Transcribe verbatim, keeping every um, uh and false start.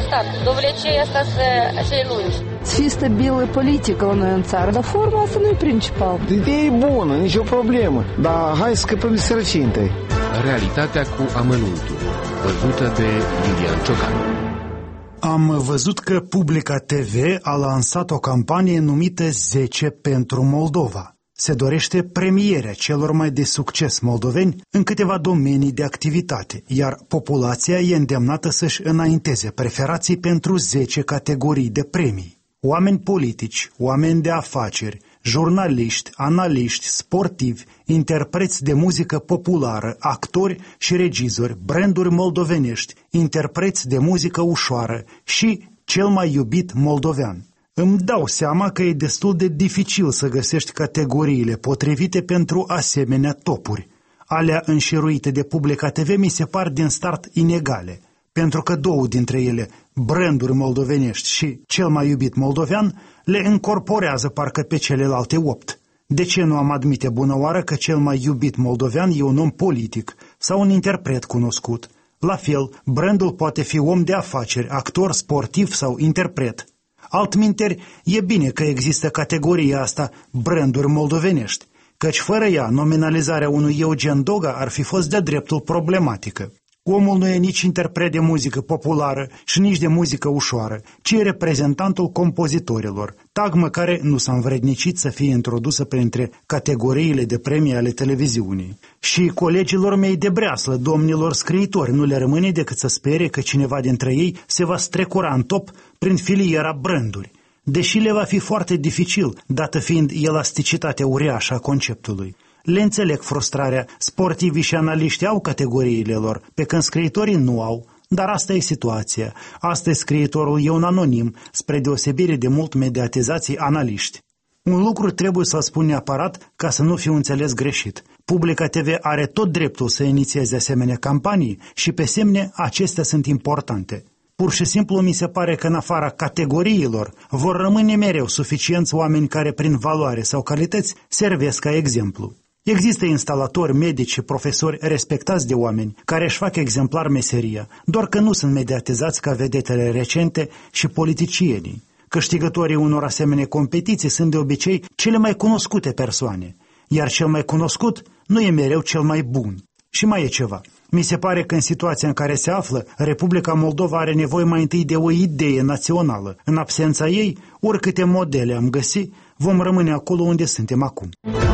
stat. Dovlecei asta să cele lungi. Să fie stabilă politică la noi în țară, dar forma asta nu e principal. Ideea e bună, nicio problemă, dar hai să scăpăm de sărăcie întâi. Realitatea cu amănuntul, văzută de Iulian Ciocan. Am văzut că Publica T V a lansat o campanie numită zece pentru Moldova. Se dorește premierea celor mai de succes moldoveni în câteva domenii de activitate, iar populația e îndemnată să-și înainteze preferații pentru zece categorii de premii. Oameni politici, oameni de afaceri, jurnaliști, analiști, sportivi, interpreți de muzică populară, actori și regizori, branduri moldovenești, interpreți de muzică ușoară și cel mai iubit moldovean. Îmi dau seama că e destul de dificil să găsești categoriile potrivite pentru asemenea topuri. Alea înșiruite de Publica T V mi se par din start inegale, pentru că două dintre ele, branduri moldovenești și cel mai iubit moldovean, le încorporează parcă pe celelalte opt. De ce nu am admite bună oară că cel mai iubit moldovean e un om politic sau un interpret cunoscut? La fel, brandul poate fi om de afaceri, actor, sportiv sau interpret. Altminteri, e bine că există categoria asta branduri moldovenești, căci fără ea, nominalizarea unui Eugen Doga ar fi fost de dreptul problematică. Omul nu e nici interpret de muzică populară și nici de muzică ușoară, ci e reprezentantul compozitorilor, tagmă care nu s-a învrednicit să fie introdusă printre categoriile de premii ale televiziunii. Și colegilor mei de breaslă, domnilor scriitori, nu le rămâne decât să spere că cineva dintre ei se va strecura în top prin filiera branduri, deși le va fi foarte dificil, dată fiind elasticitatea uriașă a conceptului. Le înțeleg frustrarea, sportivii și analiștii au categoriile lor, pe când scriitorii nu au, dar asta e situația. Astăzi scriitorul e un anonim, spre deosebire de mult mediatizații analiști. Un lucru trebuie să-l spun neapărat ca să nu fiu înțeles greșit. Publica T V are tot dreptul să inițieze asemenea campanii și pe semne acestea sunt importante. Pur și simplu mi se pare că în afara categoriilor vor rămâne mereu suficienți oameni care prin valoare sau calități servesc ca exemplu. Există instalatori, medici și profesori respectați de oameni care își fac exemplar meseria, doar că nu sunt mediatizați ca vedetele recente și politicienii. Câștigătorii unor asemenea competiții sunt de obicei cele mai cunoscute persoane, iar cel mai cunoscut nu e mereu cel mai bun. Și mai e ceva. Mi se pare că în situația în care se află, Republica Moldova are nevoie mai întâi de o idee națională. În absența ei, oricâte modele am găsi, vom rămâne acolo unde suntem acum.